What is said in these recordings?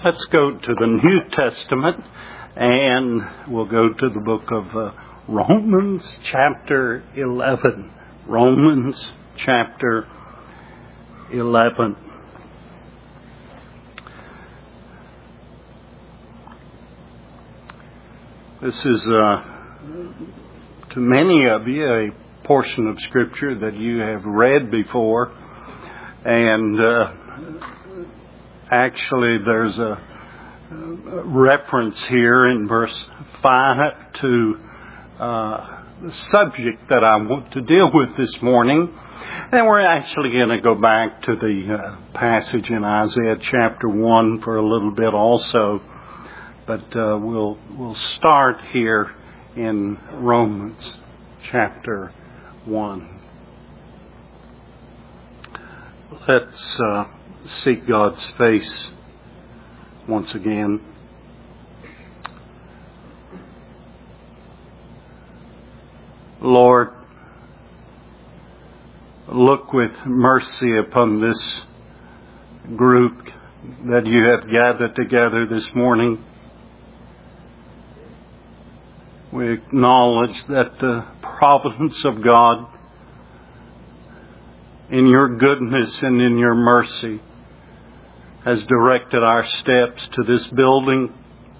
Let's go to the New Testament, and we'll go to the book of Romans chapter 11. Romans chapter 11. This is, to many of you, a portion of Scripture that you have read before, and actually there's a reference here in verse 5 to the subject that I want to deal with this morning. And we're actually going to go back to the passage in Isaiah chapter 1 for a little bit also. But we'll start here in Romans chapter 1. Let's seek God's face once again. Lord, look with mercy upon this group that you have gathered together this morning. We acknowledge that the providence of God, in your goodness and in your mercy, has directed our steps to this building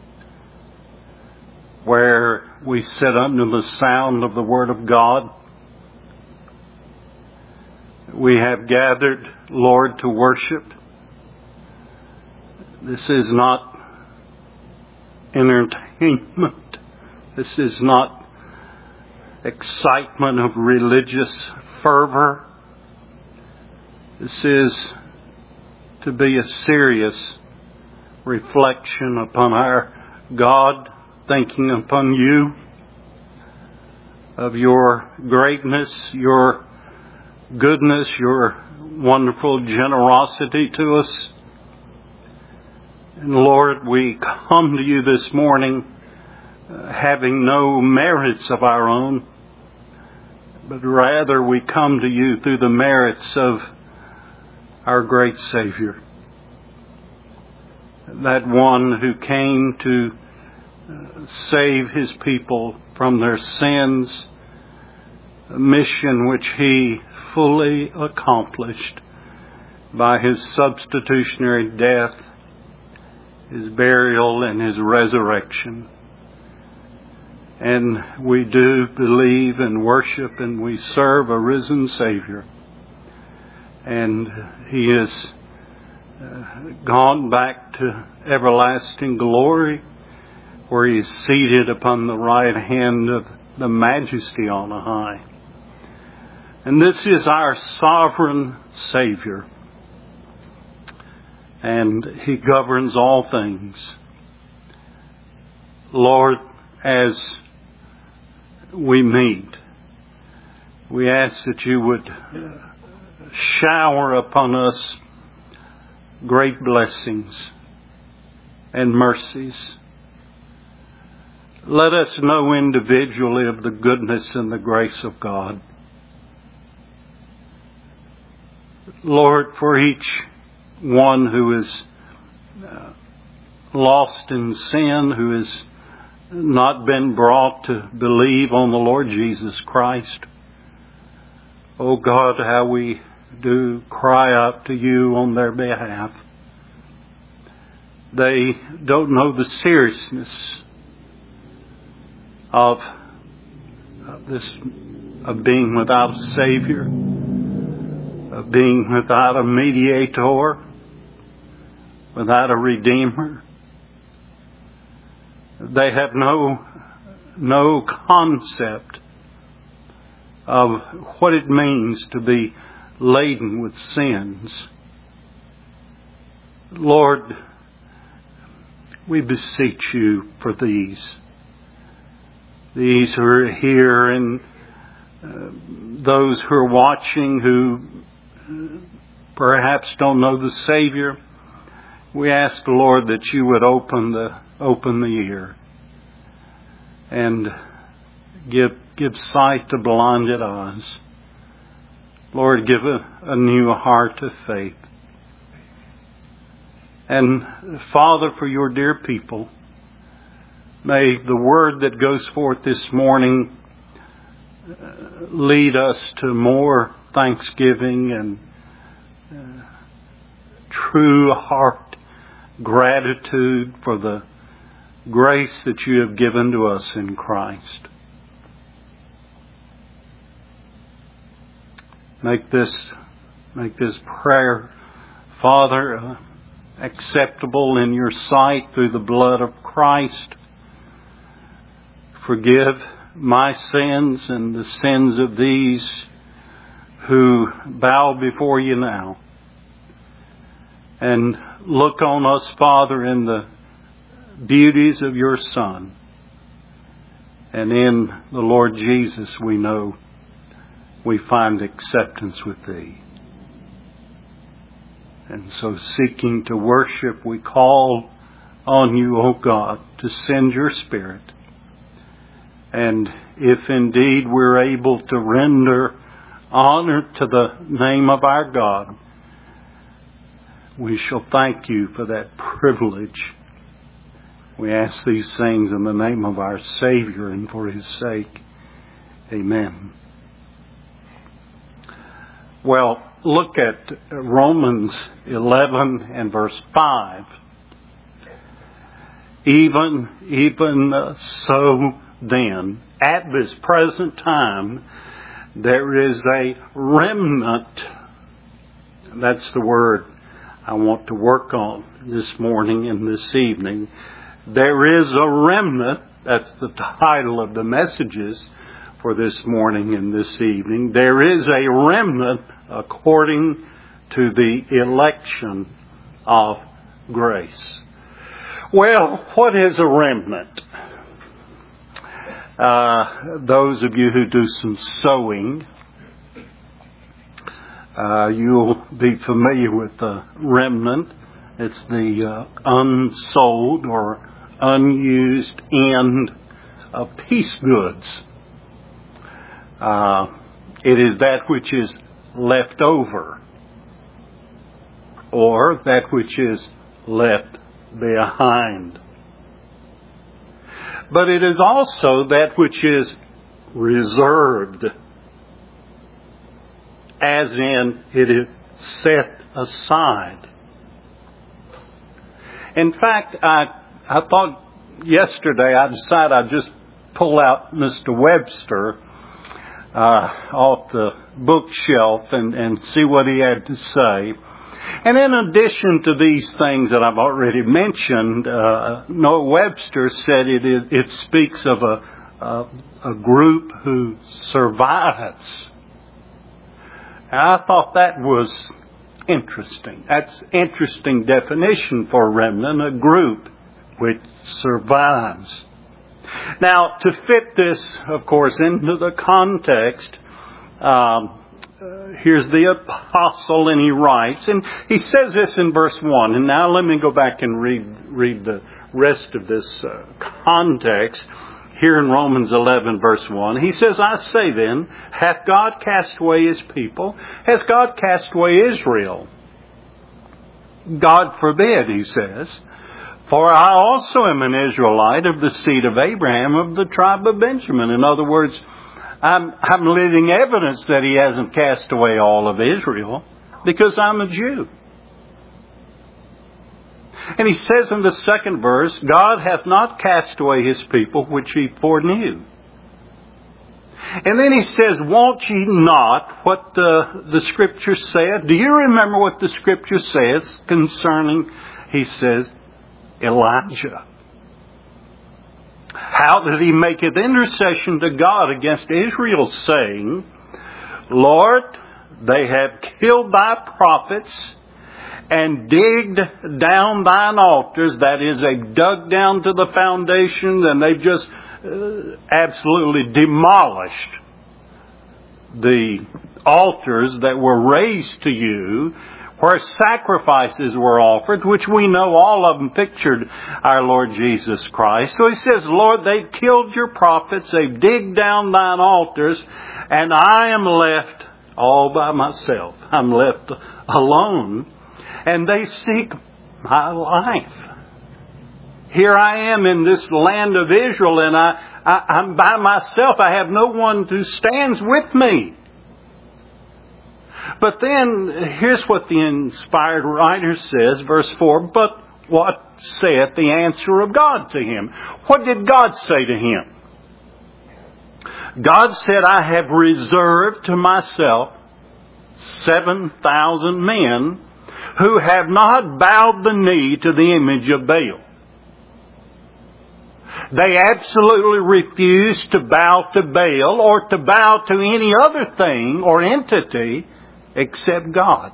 where we sit under the sound of the Word of God. We have gathered, Lord, to worship. This is not entertainment. This is not excitement of religious fervor. This is to be a serious reflection upon our God, thinking upon you, of your greatness, your goodness, your wonderful generosity to us. And Lord, we come to you this morning having no merits of our own, but rather we come to you through the merits of our great Savior, that one who came to save his people from their sins, a mission which he fully accomplished by his substitutionary death, his burial, and his resurrection. And we do believe and worship and we serve a risen Savior. And he has gone back to everlasting glory, where he is seated upon the right hand of the Majesty on high. And this is our sovereign Savior. And he governs all things. Lord, as we meet, we ask that you would shower upon us great blessings and mercies. Let us know individually of the goodness and the grace of God. Lord, for each one who is lost in sin, who has not been brought to believe on the Lord Jesus Christ, oh God, how we do cry out to you on their behalf. They don't know the seriousness of being without a Savior, of being without a mediator, without a Redeemer. They have no concept of what it means to be laden with sins. Lord, we beseech you for these who are here and those who are watching who perhaps don't know the Savior. We ask, Lord, that you would open the ear and give sight to blinded eyes. Lord, give a new heart of faith. And Father, for your dear people, may the word that goes forth this morning lead us to more thanksgiving and true heart gratitude for the grace that you have given to us in Christ. Make this prayer, Father, acceptable in your sight through the blood of Christ. Forgive my sins and the sins of these who bow before you now. And look on us, Father, in the beauties of your Son. And in the Lord Jesus, we know we find acceptance with thee. And so seeking to worship, we call on you, O God, to send your Spirit. And if indeed we're able to render honor to the name of our God, we shall thank you for that privilege. We ask these things in the name of our Savior and for his sake. Amen. Well, look at Romans 11 and verse 5. Even so then, at this present time, there is a remnant. That's the word I want to work on this morning and this evening. There is a remnant. That's the title of the messages for this morning and this evening. There is a remnant according to the election of grace. Well, what is a remnant? Those of you who do some sewing, you'll be familiar with the remnant. It's the unsold or unused end of piece goods. It is that which is left over, or that which is left behind. But it is also that which is reserved, as in it is set aside. In fact, I thought yesterday, I decided I'd just pull out Mr. Webster off the bookshelf and see what he had to say. And in addition to these things that I've already mentioned, Noah Webster said it speaks of a group who survives. And I thought that was interesting. That's interesting definition for a remnant, a group which survives. Now, to fit this, of course, into the context, here's the apostle, and he writes, and he says this in verse 1. And now let me go back and read the rest of this context here in Romans 11, verse 1. He says, I say then, hath God cast away his people? Has God cast away Israel? God forbid, he says. For I also am an Israelite of the seed of Abraham, of the tribe of Benjamin. In other words, I'm living evidence that he hasn't cast away all of Israel, because I'm a Jew. And he says in the second verse, God hath not cast away his people which he foreknew. And then he says, wot ye not what the Scripture saith? Do you remember what the Scripture says concerning, he says, Elijah? How that he maketh intercession to God against Israel, saying, Lord, they have killed thy prophets and digged down thine altars. That is, they've dug down to the foundations and they've just absolutely demolished the altars that were raised to you, where sacrifices were offered, which we know all of them pictured our Lord Jesus Christ. So he says, Lord, they've killed your prophets, they've digged down thine altars, and I am left all by myself. I'm left alone. And they seek my life. Here I am in this land of Israel, and I'm by myself. I have no one who stands with me. But then, here's what the inspired writer says, verse 4, but what saith the answer of God to him? What did God say to him? God said, I have reserved to myself 7,000 men who have not bowed the knee to the image of Baal. They absolutely refuse to bow to Baal or to bow to any other thing or entity except God.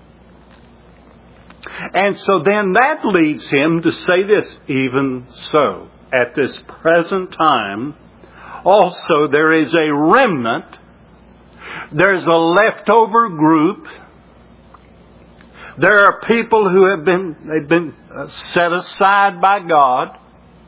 And so then that leads him to say this, even so, at this present time, also there is a remnant, there's a leftover group, there are people who have been set aside by God.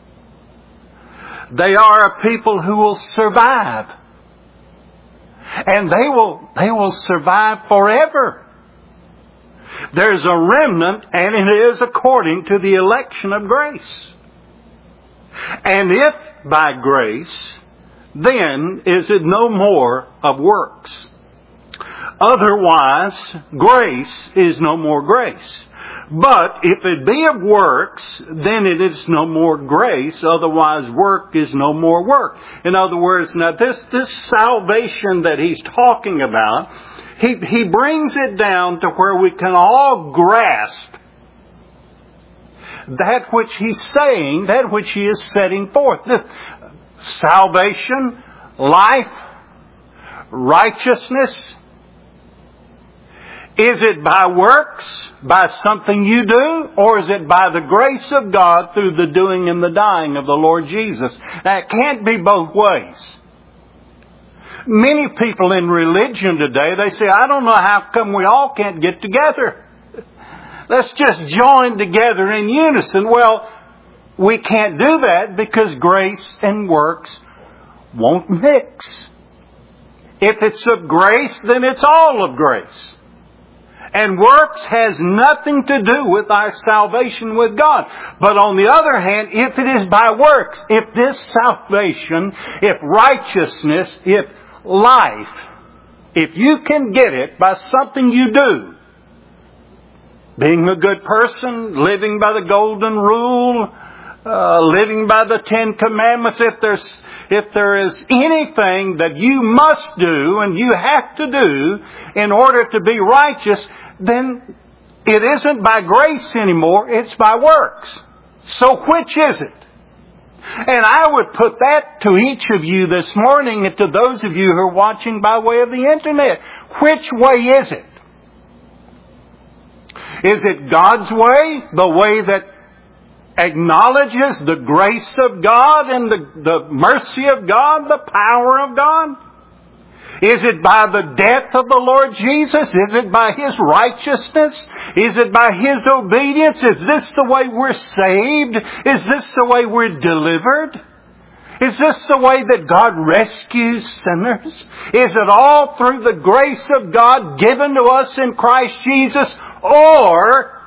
They are a people who will survive. And they will survive forever. There's a remnant, and it is according to the election of grace. And if by grace, then is it no more of works. Otherwise, grace is no more grace. But if it be of works, then it is no more grace. Otherwise, work is no more work. In other words, now this salvation that he's talking about, he brings it down to where we can all grasp that which he's saying, that which he is setting forth. This salvation, life, righteousness. Is it by works, by something you do, or is it by the grace of God through the doing and the dying of the Lord Jesus? Now, it can't be both ways. Many people in religion today, they say, I don't know how come we all can't get together. Let's just join together in unison. Well, we can't do that because grace and works won't mix. If it's of grace, then it's all of grace. And works has nothing to do with our salvation with God. But on the other hand, if it is by works, if this salvation, if righteousness, if life, if you can get it by something you do, being a good person, living by the golden rule, living by the Ten Commandments, if there is anything that you must do and you have to do in order to be righteous, then it isn't by grace anymore, it's by works. So which is it? And I would put that to each of you this morning and to those of you who are watching by way of the internet. Which way is it? Is it God's way, the way that acknowledges the grace of God and the mercy of God, the power of God? Is it by the death of the Lord Jesus? Is it by His righteousness? Is it by His obedience? Is this the way we're saved? Is this the way we're delivered? Is this the way that God rescues sinners? Is it all through the grace of God given to us in Christ Jesus? Or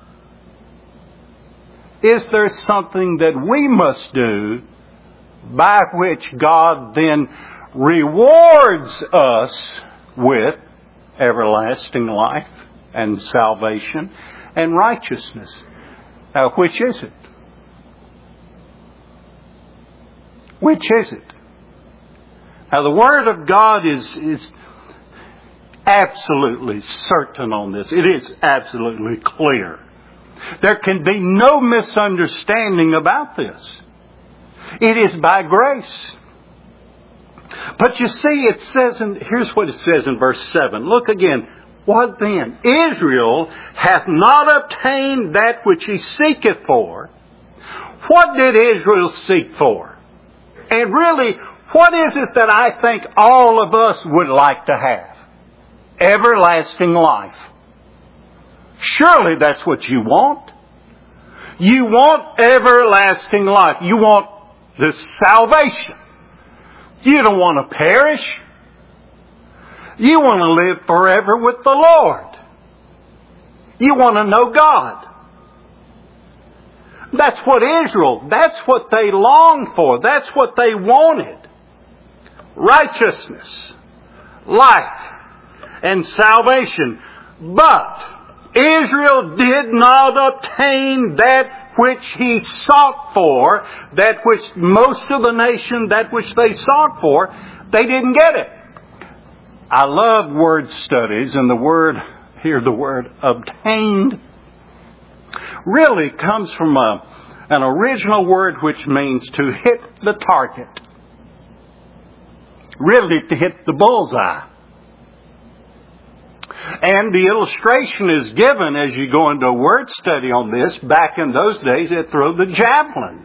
is there something that we must do by which God then rewards us with everlasting life and salvation and righteousness? Now, which is it? Which is it? Now, the Word of God is absolutely certain on this. It is absolutely clear. There can be no misunderstanding about this. It is by grace. But you see, it says, here's what it says in verse 7. Look again. What then? Israel hath not obtained that which he seeketh for. What did Israel seek for? And really, what is it that I think all of us would like to have? Everlasting life. Surely that's what you want. You want everlasting life. You want this salvation. You don't want to perish. You want to live forever with the Lord. You want to know God. That's what Israel, that's what they longed for. That's what they wanted. Righteousness, life, and salvation. But Israel did not obtain that which he sought for, that which most of the nation, that which they sought for, they didn't get it. I love word studies, and the word obtained really comes from an original word which means to hit the target. Really to hit the bullseye. And the illustration is given as you go into a word study on this. Back in those days, they threw the javelin.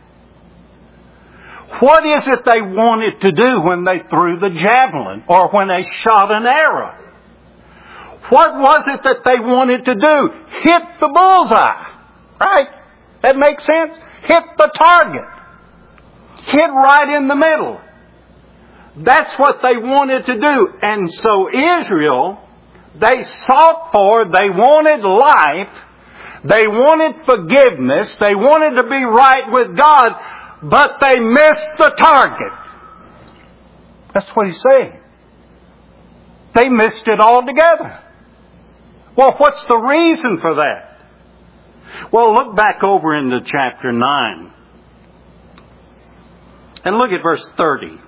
What is it they wanted to do when they threw the javelin or when they shot an arrow? What was it that they wanted to do? Hit the bullseye. Right? That makes sense? Hit the target. Hit right in the middle. That's what they wanted to do. And so Israel, they sought for, they wanted life, they wanted forgiveness, they wanted to be right with God, but they missed the target. That's what he's saying. They missed it altogether. Well, what's the reason for that? Well, look back over into chapter 9. And look at verse 30.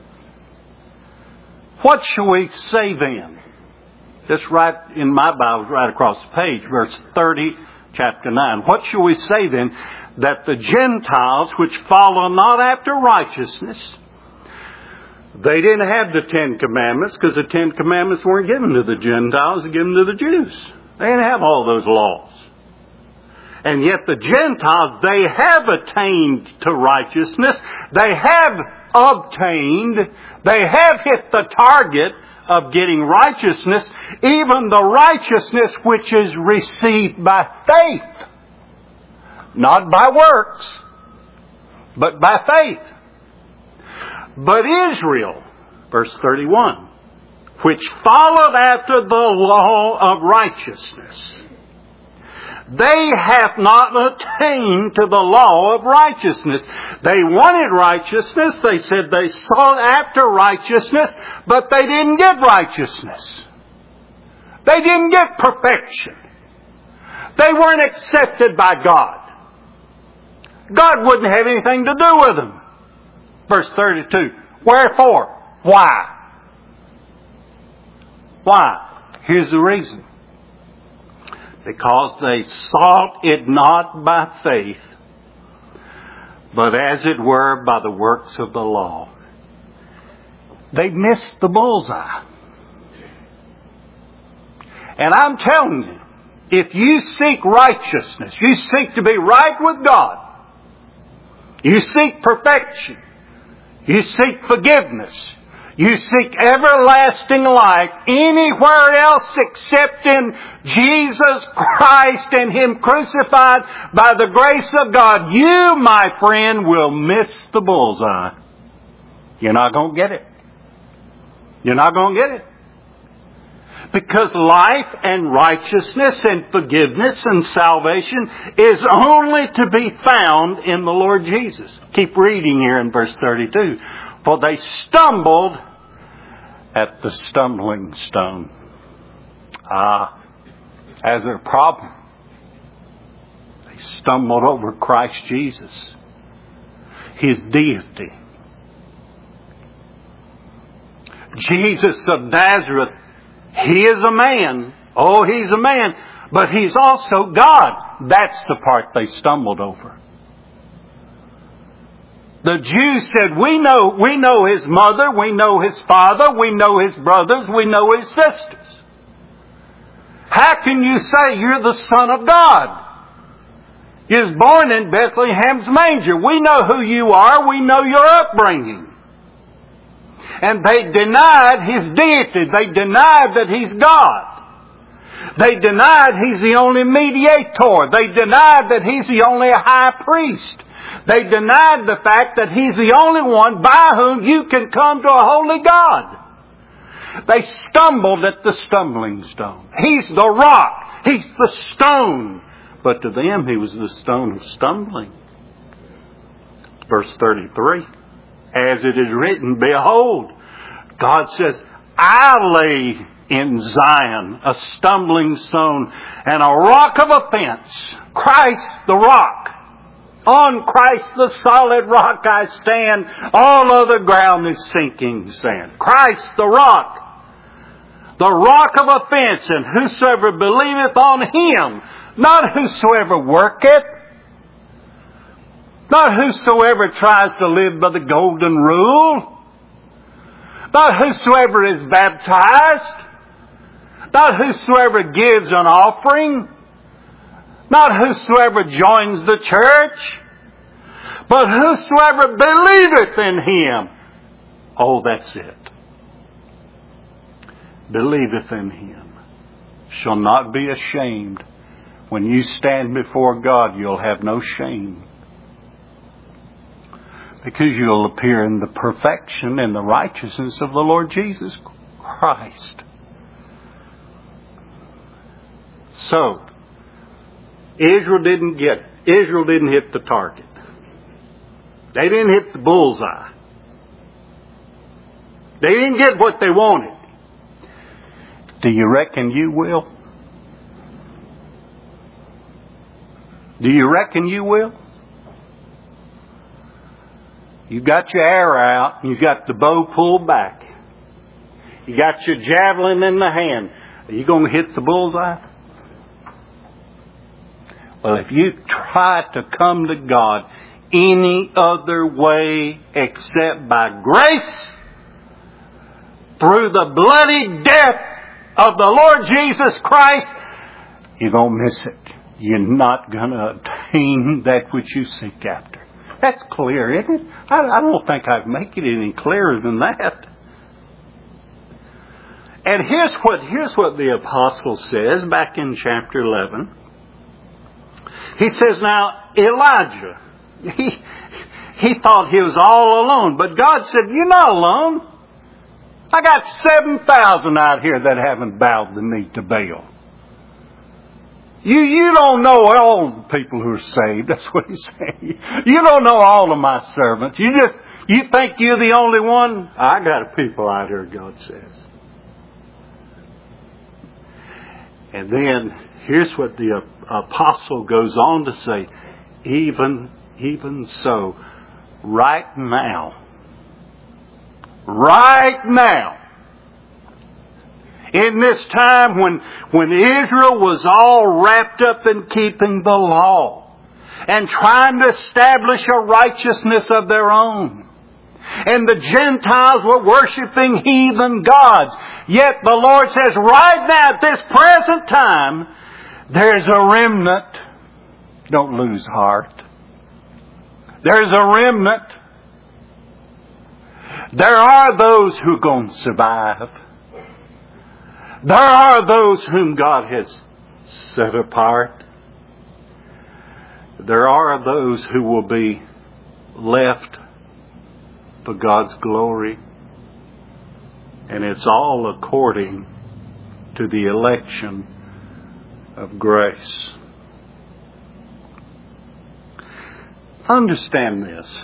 What shall we say then? Just right in my Bible, right across the page, verse 30, chapter 9. What shall we say then? That the Gentiles which follow not after righteousness, they didn't have the Ten Commandments, because the Ten Commandments weren't given to the Gentiles, they were given to the Jews. They didn't have all those laws. And yet the Gentiles, they have attained to righteousness. They have obtained, they have hit the target of getting righteousness, even the righteousness which is received by faith. Not by works, but by faith. But Israel, verse 31, which followed after the law of righteousness, they have not attained to the law of righteousness. They wanted righteousness. They said they sought after righteousness, but they didn't get righteousness. They didn't get perfection. They weren't accepted by God. God wouldn't have anything to do with them. Verse 32. Wherefore? Why? Why? Here's the reason. Because they sought it not by faith, but as it were by the works of the law. They missed the bullseye. And I'm telling you, if you seek righteousness, you seek to be right with God, you seek perfection, you seek forgiveness, you seek everlasting life anywhere else except in Jesus Christ and Him crucified by the grace of God, you, my friend, will miss the bullseye. You're not going to get it. You're not going to get it. Because life and righteousness and forgiveness and salvation is only to be found in the Lord Jesus. Keep reading here in verse 32. For they stumbled at the stumbling stone. As their problem. They stumbled over Christ Jesus. His deity. Jesus of Nazareth, He is a man. Oh, He's a man. But He's also God. That's the part they stumbled over. The Jews said, we know His mother, we know His father, we know His brothers, we know His sisters. How can you say you're the Son of God? He was born in Bethlehem's manger. We know who you are, we know your upbringing. And they denied His deity. They denied that He's God. They denied He's the only mediator. They denied that He's the only high priest. They denied the fact that He's the only one by whom you can come to a holy God. They stumbled at the stumbling stone. He's the rock. He's the stone. But to them, He was the stone of stumbling. Verse 33, as it is written, behold, God says, I lay in Zion a stumbling stone and a rock of offense. Christ the rock. On Christ the solid rock I stand. All other ground is sinking sand. Christ the rock. The rock of offense, and whosoever believeth on Him, not whosoever worketh, not whosoever tries to live by the golden rule, not whosoever is baptized, not whosoever gives an offering, not whosoever joins the church, but whosoever believeth in Him. Oh, that's it. Believeth in Him shall not be ashamed. When you stand before God, you'll have no shame, because you'll appear in the perfection and the righteousness of the Lord Jesus Christ. So, Israel didn't hit the target. They didn't hit the bullseye. They didn't get what they wanted. Do you reckon you will? Do you reckon you will? You got your arrow out, you got the bow pulled back. You got your javelin in the hand. Are you going to hit the bullseye? Well, if you try to come to God any other way except by grace, through the bloody death of the Lord Jesus Christ, you're going to miss it. You're not going to obtain that which you seek after. That's clear, isn't it? I don't think I can make it any clearer than that. And here's what the apostle says back in chapter 11. He says, now, Elijah, he thought he was all alone. But God said, you're not alone. I got 7,000 out here that haven't bowed the knee to Baal. You don't know all the people who are saved. That's what he's saying. You don't know all of my servants. You think you're the only one? I got a people out here, God says. And then here's what the apostle goes on to say. Even so, right now, in this time when Israel was all wrapped up in keeping the law and trying to establish a righteousness of their own, and the Gentiles were worshiping heathen gods, yet the Lord says right now at this present time, there's a remnant. Don't lose heart. There's a remnant. There are those who are going to survive. There are those whom God has set apart. There are those who will be left for God's glory. And it's all according to the election of grace. Understand this.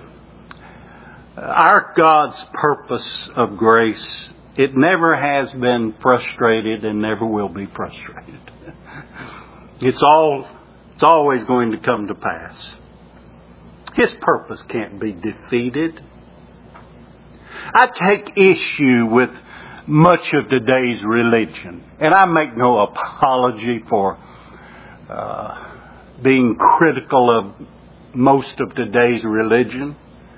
Our God's purpose of grace, it never has been frustrated and never will be frustrated. It's always going to come to pass. His purpose can't be defeated. I take issue with much of today's religion, and I make no apology for being critical of most of today's religion,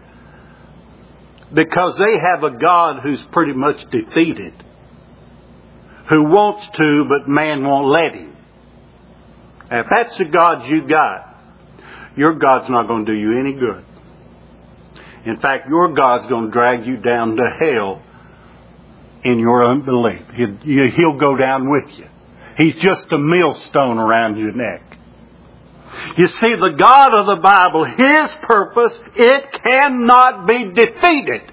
because they have a God who's pretty much defeated, who wants to, but man won't let him. If that's the God you got, your God's not going to do you any good. In fact, your God's going to drag you down to hell in your unbelief. He'll go down with you. He's just a millstone around your neck. You see, the God of the Bible, His purpose, it cannot be defeated.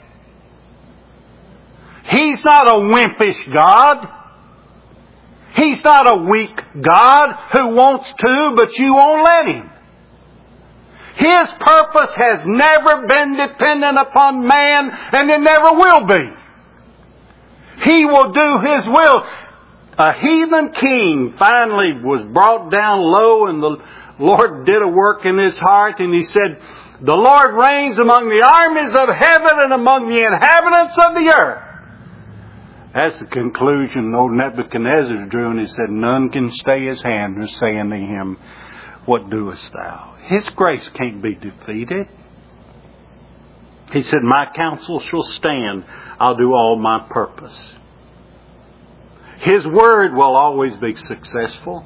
He's not a wimpish God. He's not a weak God who wants to, but you won't let Him. His purpose has never been dependent upon man, and it never will be. He will do His will. A heathen king finally was brought down low, and the Lord did a work in his heart, and He said, "The Lord reigns among the armies of heaven and among the inhabitants of the earth." That's the conclusion old Nebuchadnezzar drew, and he said, "None can stay His hand," or say unto him, "What doest thou?" His grace can't be defeated. He said, "My counsel shall stand. I'll do all my purpose." His word will always be successful.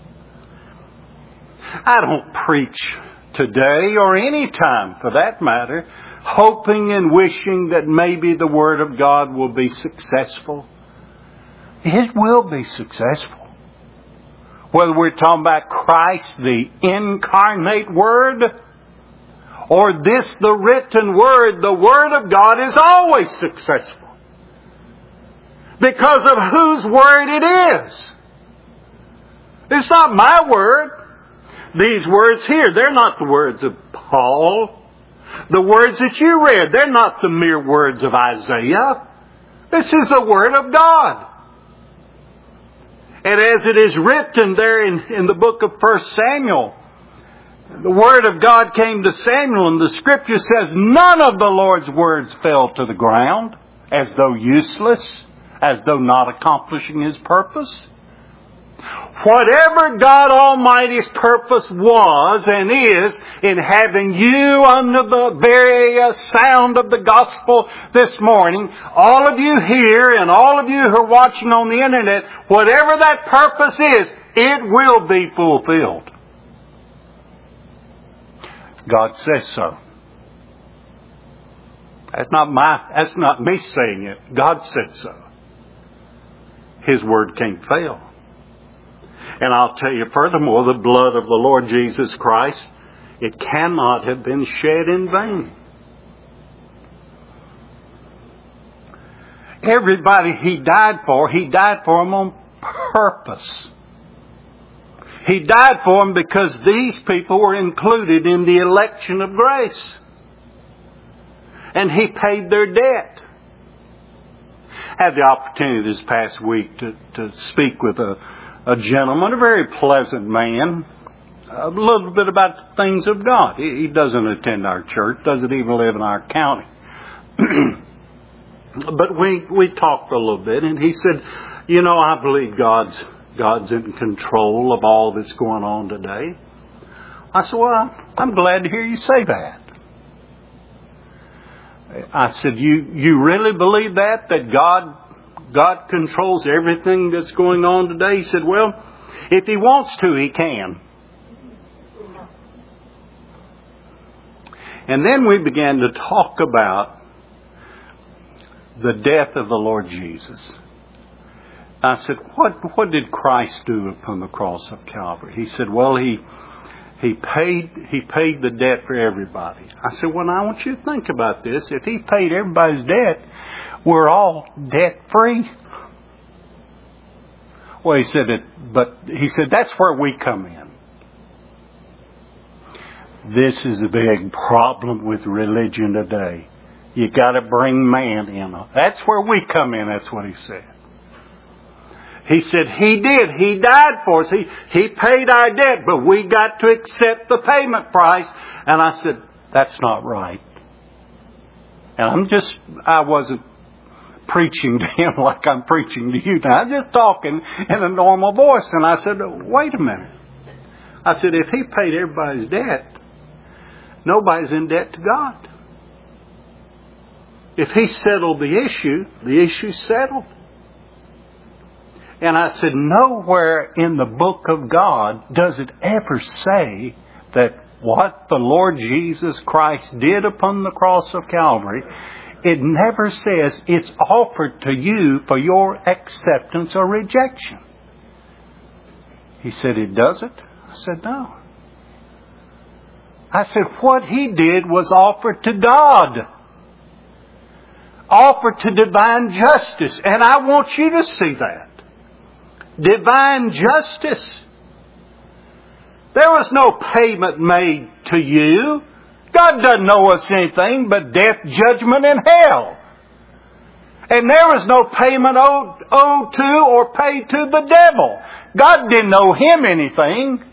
I don't preach today, or any time for that matter, hoping and wishing that maybe the Word of God will be successful. It will be successful. Whether we're talking about Christ, the incarnate Word, or this, the written Word, the Word of God is always successful. Because of whose Word it is. It's not my Word. These words here, they're not the words of Paul. The words that you read, they're not the mere words of Isaiah. This is the Word of God. And as it is written there in the book of 1 Samuel, the Word of God came to Samuel, and the Scripture says none of the Lord's words fell to the ground as though useless, as though not accomplishing His purpose. Whatever God Almighty's purpose was and is in having you under the very sound of the gospel this morning, all of you here and all of you who are watching on the internet, whatever that purpose is, it will be fulfilled. God says so. That's not me saying it. God said so. His word can't fail. And I'll tell you furthermore, the blood of the Lord Jesus Christ, it cannot have been shed in vain. Everybody He died for them on purpose. He died for them because these people were included in the election of grace. And He paid their debt. I had the opportunity this past week to speak with a gentleman, a very pleasant man, a little bit about the things of God. He doesn't attend our church, doesn't even live in our county. But we talked a little bit, and he said, I believe God's in control of all that's going on today. I said, well, I'm glad to hear you say that. I said, you really believe that God controls everything that's going on today? He said, well, if He wants to, He can. And then we began to talk about the death of the Lord Jesus. I said, what did Christ do upon the cross of Calvary? He said, well, He paid the debt for everybody. I said, well, now I want you to think about this. If He paid everybody's debt, we're all debt free. Well, he said that's where we come in. This is a big problem with religion today. You got to bring man in. That's where we come in. That's what he said. He said He did. He died for us. He paid our debt, but we got to accept the payment price. And I said, that's not right. And I wasn't preaching to him like I'm preaching to you now. I'm just talking in a normal voice. And I said, wait a minute. I said, if He paid everybody's debt, nobody's in debt to God. If He settled the issue's settled. And I said, nowhere in the book of God does it ever say that what the Lord Jesus Christ did upon the cross of Calvary, it never says it's offered to you for your acceptance or rejection. He said, it doesn't? I said, no. I said, what He did was offered to God. Offered to divine justice. And I want you to see that. Divine justice. There was no payment made to you. God doesn't owe us anything but death, judgment, and hell. And there was no payment owed to or paid to the devil. God didn't owe him anything.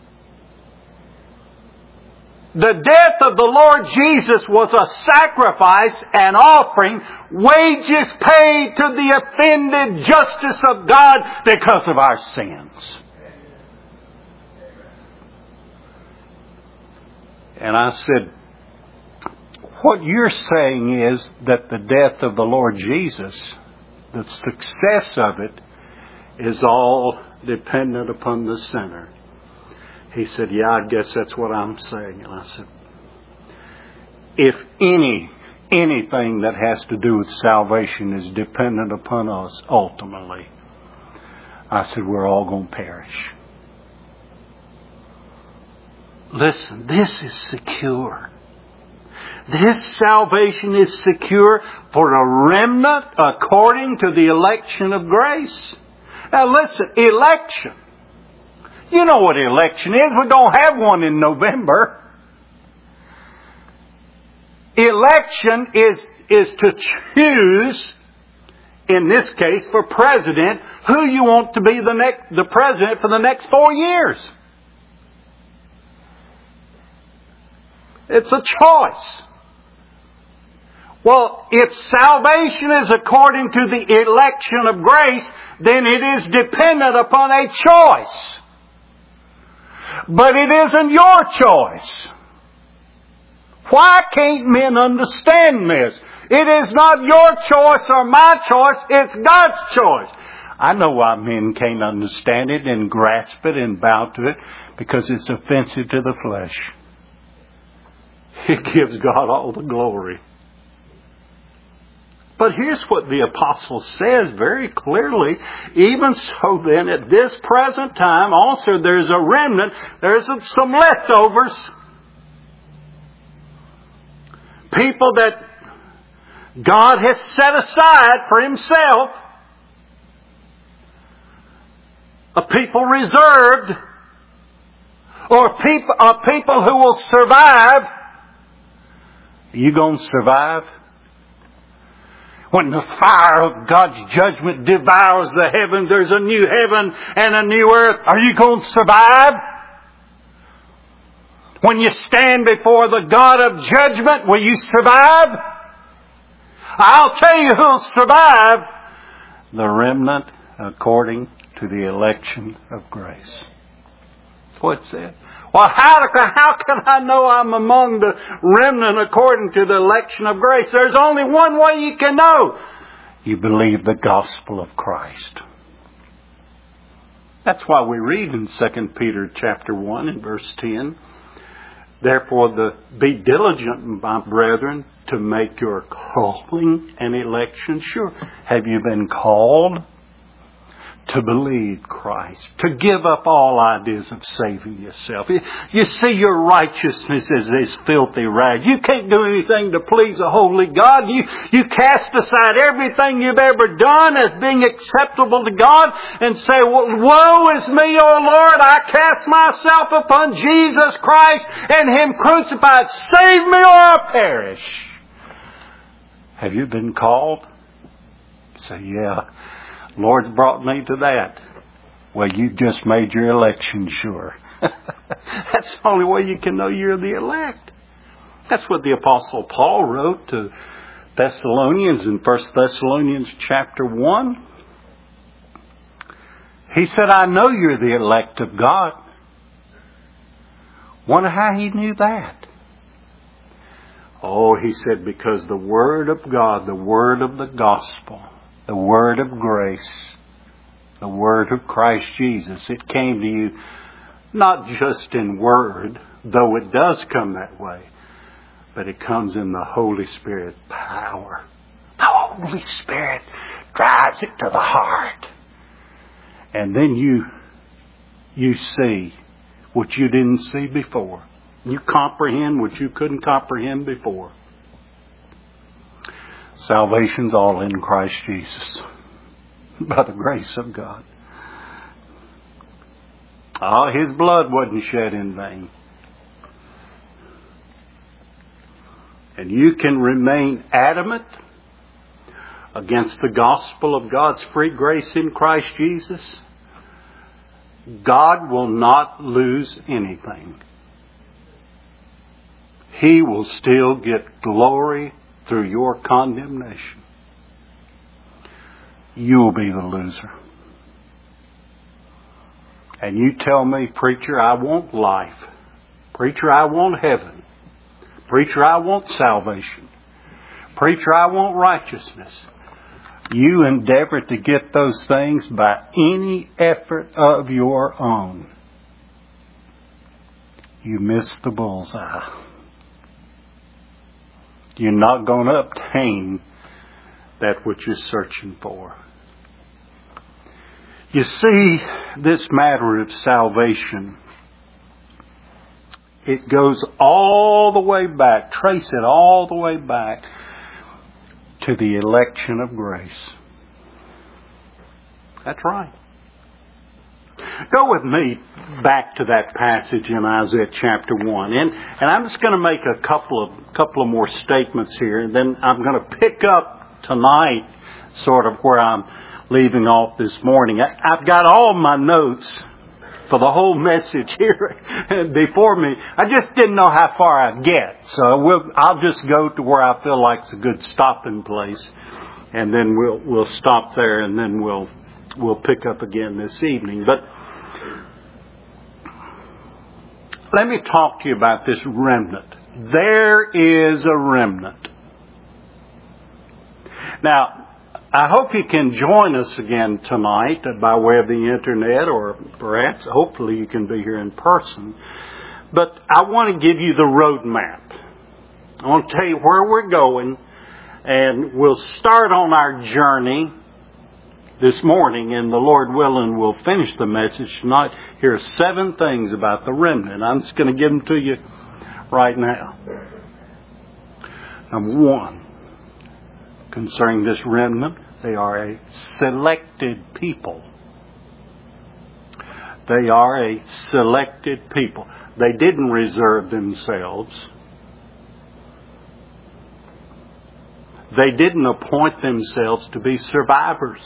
The death of the Lord Jesus was a sacrifice, an offering, wages paid to the offended justice of God because of our sins. And I said, what you're saying is that the death of the Lord Jesus, the success of it, is all dependent upon the sinner. He said, yeah, I guess that's what I'm saying. And I said, if anything that has to do with salvation is dependent upon us ultimately, I said, we're all going to perish. Listen, this is secure. This salvation is secure for a remnant according to the election of grace. Now listen, election. You know what election is. We don't have one in November. Election is to choose, in this case for president, who you want to be the president for the next 4 years. It's a choice. Well, if salvation is according to the election of grace, then it is dependent upon a choice. But it isn't your choice. Why can't men understand this? It is not your choice or my choice, it's God's choice. I know why men can't understand it and grasp it and bow to it, because it's offensive to the flesh. It gives God all the glory. But here's what the apostle says very clearly. Even so then, at this present time, also there's a remnant. There's some leftovers. People that God has set aside for Himself. A people reserved. Or people who will survive. Are you going to survive? When the fire of God's judgment devours the heavens, there's a new heaven and a new earth. Are you going to survive? When you stand before the God of judgment, will you survive? I'll tell you who'll survive. The remnant according to the election of grace. That's what it said. Well, how can I know I'm among the remnant according to the election of grace? There's only one way you can know. You believe the gospel of Christ. That's why we read in 2 Peter chapter 1 and verse 10, therefore be diligent, my brethren, to make your calling and election sure. Have you been called? To believe Christ. To give up all ideas of saving yourself. You see, your righteousness is filthy rags. You can't do anything to please a holy God. You cast aside everything you've ever done as being acceptable to God and say, well, woe is me, O Lord. I cast myself upon Jesus Christ and Him crucified. Save me or I'll perish. Have you been called? Say, yeah. Lord's brought me to that. Well, you just made your election sure. That's the only way you can know you're the elect. That's what the Apostle Paul wrote to Thessalonians in 1 Thessalonians chapter 1. He said, I know you're the elect of God. Wonder how he knew that. Oh, he said, because the Word of God, the Word of the gospel, the Word of grace, the Word of Christ Jesus, it came to you not just in word, though it does come that way, but it comes in the Holy Spirit power. The Holy Spirit drives it to the heart. And then you see what you didn't see before. You comprehend what you couldn't comprehend before. Salvation's all in Christ Jesus. By the grace of God. Oh, His blood wasn't shed in vain. And you can remain adamant against the gospel of God's free grace in Christ Jesus. God will not lose anything. He will still get glory through your condemnation. You'll be the loser. And you tell me, preacher, I want life. Preacher, I want heaven. Preacher, I want salvation. Preacher, I want righteousness. You endeavor to get those things by any effort of your own. You miss the bullseye. You're not going to obtain that which you're searching for. You see, this matter of salvation, it goes all the way back, trace it all the way back to the election of grace. That's right. Go with me back to that passage in Isaiah chapter 1. And I'm just going to make a couple of more statements here, and then I'm going to pick up tonight sort of where I'm leaving off this morning. I've got all my notes for the whole message here before me. I just didn't know how far I'd get. So I'll just go to where I feel like it's a good stopping place. And then we'll stop there, and then we'll pick up again this evening. But let me talk to you about this remnant. There is a remnant. Now, I hope you can join us again tonight by way of the internet, or perhaps, hopefully, you can be here in person. But I want to give you the road map. I want to tell you where we're going, and we'll start on our journey this morning, and the Lord willing, we'll finish the message tonight. Here are 7 things about the remnant. I'm just going to give them to you right now. Number 1. Concerning this remnant, they are a selected people. They are a selected people. They didn't reserve themselves. They didn't appoint themselves to be survivors.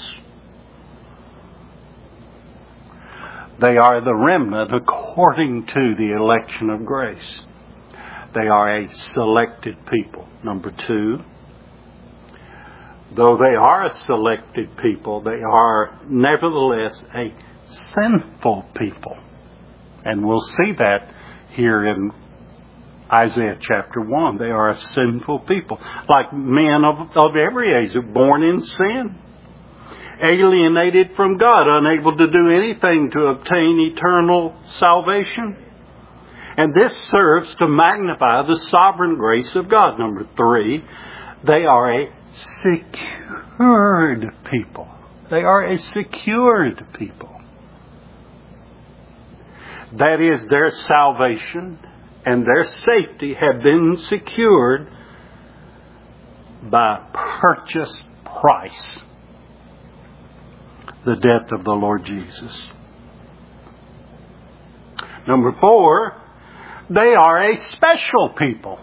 They are the remnant according to the election of grace. They are a selected people. Number 2. Though they are a selected people, they are nevertheless a sinful people. And we'll see that here in Isaiah chapter 1. They are a sinful people. Like men of every age, born in sin. Alienated from God, unable to do anything to obtain eternal salvation. And this serves to magnify the sovereign grace of God. Number 3, they are a secured people. They are a secured people. That is, their salvation and their safety have been secured by purchase price. The death of the Lord Jesus. Number 4, they are a special people.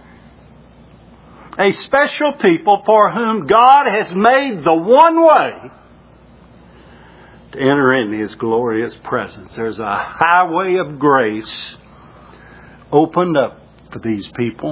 A special people for whom God has made the one way to enter into His glorious presence. There's a highway of grace opened up for these people,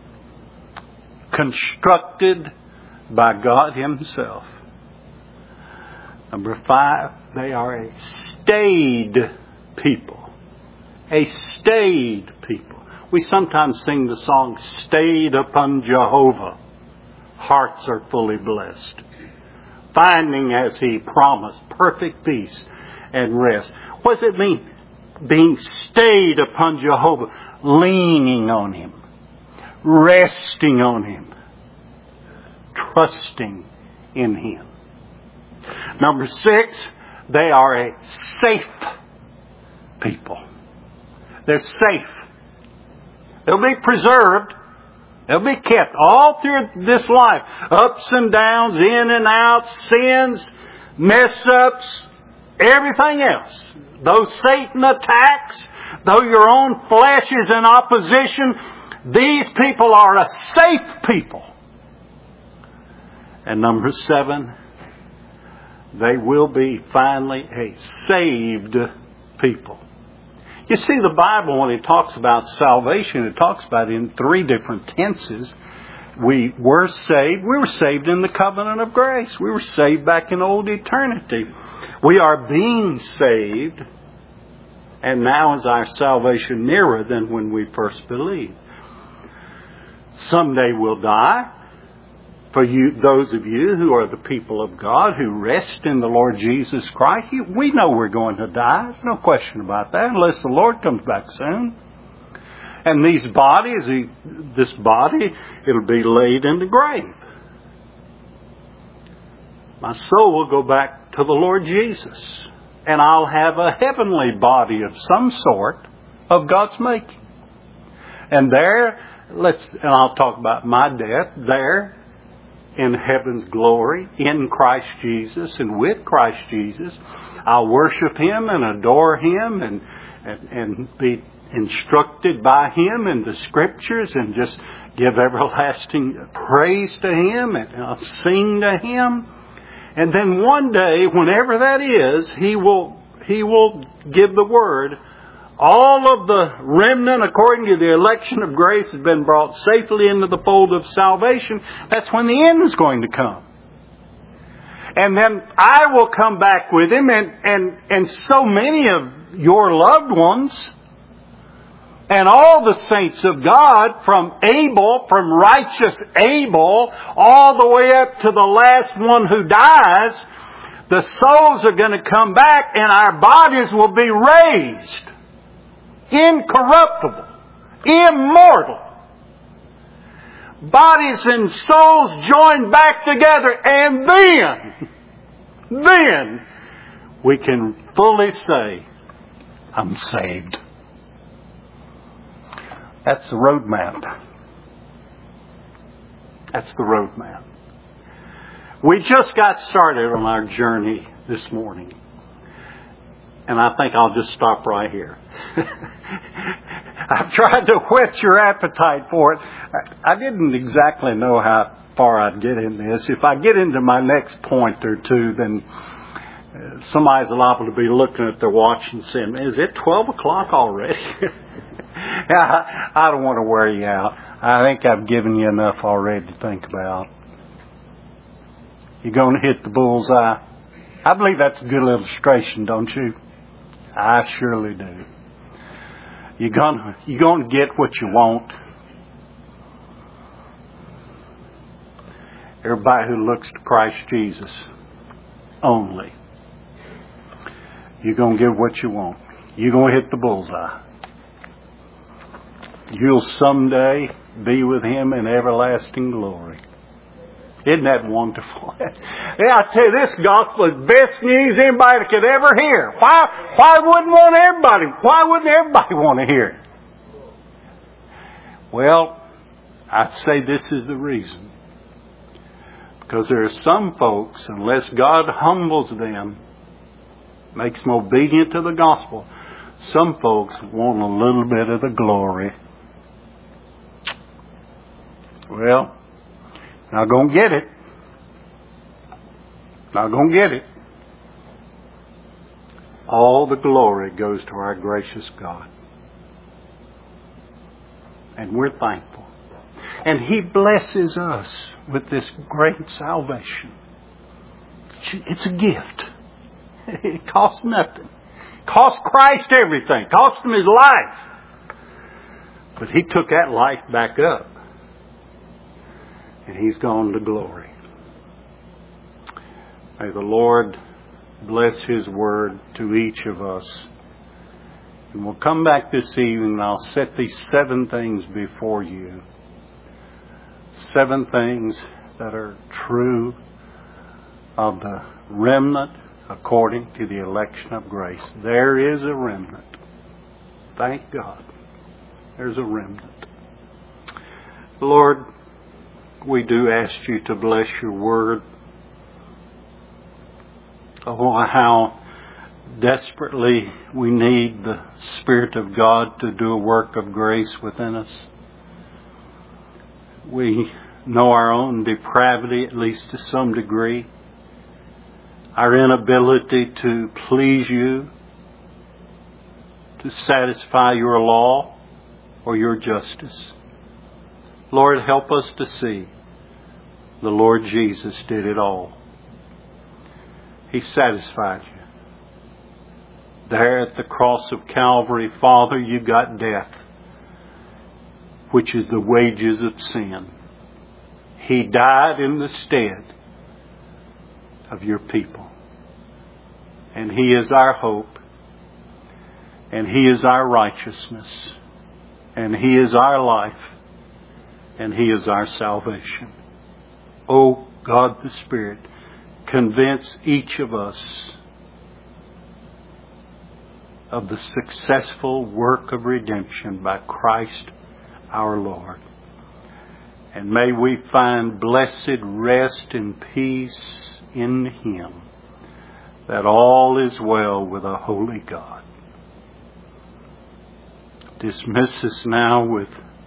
constructed by God Himself. Number 5, they are a stayed people. A stayed people. We sometimes sing the song, "Stayed upon Jehovah, hearts are fully blessed." Finding, as He promised, perfect peace and rest. What does it mean? Being stayed upon Jehovah, leaning on Him, resting on Him, trusting in Him. Number 6, they are a safe people. They're safe. They'll be preserved. They'll be kept all through this life. Ups and downs, in and out, sins, mess ups, everything else. though Satan attacks, though your own flesh is in opposition, these people are a safe people. And number 7, they will be finally a saved people. You see, the Bible, when it talks about salvation, it talks about it in 3 different tenses. We were saved. We were saved in the covenant of grace. We were saved back in old eternity. We are being saved. And now is our salvation nearer than when we first believed. Someday we'll die. For you, those of you who are the people of God, who rest in the Lord Jesus Christ, we know we're going to die. There's no question about that, unless the Lord comes back soon. And these bodies, this body, it'll be laid in the grave. My soul will go back to the Lord Jesus. And I'll have a heavenly body of some sort of God's making. And there, and I'll talk about my death, there, in heaven's glory, in Christ Jesus and with Christ Jesus, I'll worship Him and adore Him and be instructed by Him in the Scriptures and just give everlasting praise to Him, and I'll sing to Him. And then one day, whenever that is, He will give the word. All of the remnant, according to the election of grace, has been brought safely into the fold of salvation. That's when the end is going to come. And then I will come back with Him, and so many of your loved ones and all the saints of God, from righteous Abel, all the way up to the last one who dies, the souls are going to come back and our bodies will be raised. Incorruptible, immortal. Bodies and souls joined back together, and then we can fully say, I'm saved. That's the roadmap. That's the roadmap. We just got started on our journey this morning. And I think I'll just stop right here. I've tried to whet your appetite for it. I didn't exactly know how far I'd get in this. If I get into my next point or two, then somebody's liable to be looking at their watch and saying, is it 12 o'clock already? I don't want to wear you out. I think I've given you enough already to think about. You're going to hit the bullseye. I believe that's a good illustration, don't you? I surely do. You're going to get what you want. Everybody who looks to Christ Jesus only, you're going to get what you want. You're going to hit the bullseye. You'll someday be with Him in everlasting glory. Isn't that wonderful? Yeah, I tell you, this gospel is best news anybody could ever hear. Why wouldn't everybody want to hear it? Well, I'd say this is the reason. Because there are some folks, unless God humbles them, makes them obedient to the gospel, some folks want a little bit of the glory. Well, not going to get it. Not going to get it. All the glory goes to our gracious God. And we're thankful. And He blesses us with this great salvation. It's a gift. It costs nothing. It cost Christ everything. It cost Him His life. But He took that life back up. And He's gone to glory. May the Lord bless His word to each of us. And we'll come back this evening and I'll set these 7 things before you. 7 things that are true of the remnant according to the election of grace. There is a remnant. Thank God. There's a remnant. Lord, we do ask You to bless Your word. Oh, how desperately we need the Spirit of God to do a work of grace within us. We know our own depravity, at least to some degree, our inability to please you, to satisfy your law or your justice. Lord, help us to see the Lord Jesus did it all. He satisfied you. There at the cross of Calvary, Father, you got death, which is the wages of sin. He died in the stead of your people. And He is our hope. And He is our righteousness. And He is our life. And He is our salvation. O God the Spirit, convince each of us of the successful work of redemption by Christ our Lord. And may we find blessed rest and peace in Him, that all is well with a holy God. Dismiss us now with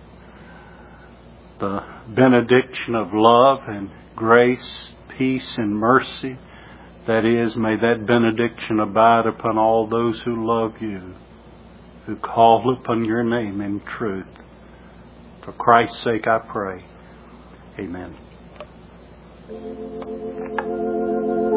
the benediction of love and grace, peace and mercy. That is, may that benediction abide upon all those who love you, who call upon your name in truth. For Christ's sake I pray. Amen.